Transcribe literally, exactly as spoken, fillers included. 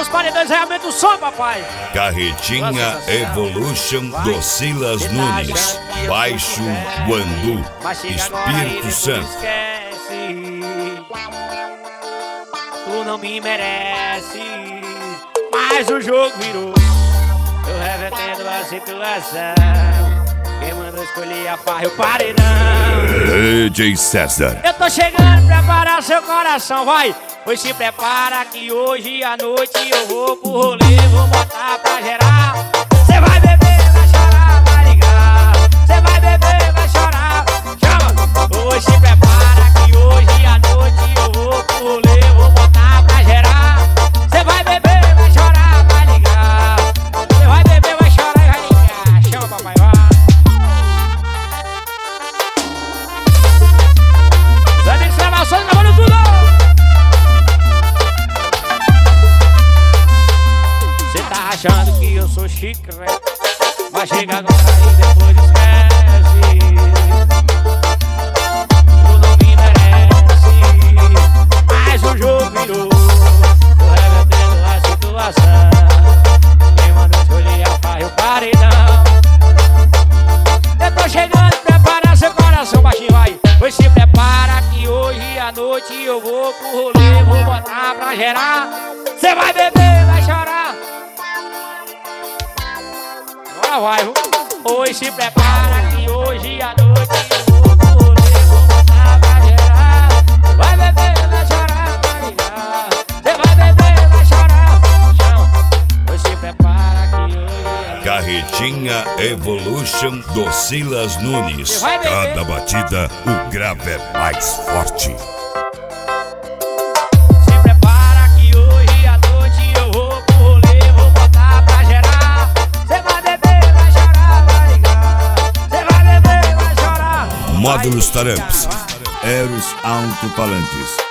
nos paredões, realmente o som, papai. Carretinha Evolution do Silas Nunes, Baixo Guandu, Espírito Santo. Tu não me merece, mas o jogo virou. Eu revertendo a situação. Quem mandou escolher a farra e o paredão? D J César. Eu tô chegando, prepara seu coração, vai. Pois se prepara que hoje à noite eu vou pro rolê, vou botar pra gerar. Cê vai beber, vai chorar, vai ligar. Cê vai beber, vai chorar, chama. Pois se prepara que hoje à noite eu vou pro rolê, vou botar pra gerar. Cê vai beber, vai chorar, vai ligar. Cê vai beber, vai chorar e vai ligar. Chama, papai, vai. Zé de gravações, gravando tudo. Achando que eu sou chiclete, mas chega agora e depois esquece. Tu não me merece, mas o jogo virou. Tô revertendo a situação. Quem mandou escolher a farra e o paredão? Eu tô chegando, prepara seu coração, baixinho, vai. Pois se prepara que hoje à noite eu vou pro rolê, vou botar pra gerar. Cê vai beber, vai chorar. Vai, hoje se prepara que hoje à noite eu vou pro rolê, vou botar pra gerar. Vai beber, vai chorar, vai ligar. Cê vai beber, vai chorar, chão. Hoje se prepara que hoje à noite. Carretinha Evolution do Silas Nunes. Cada batida o grave é mais forte. Módulos Taramps, Eros Alto Palantes.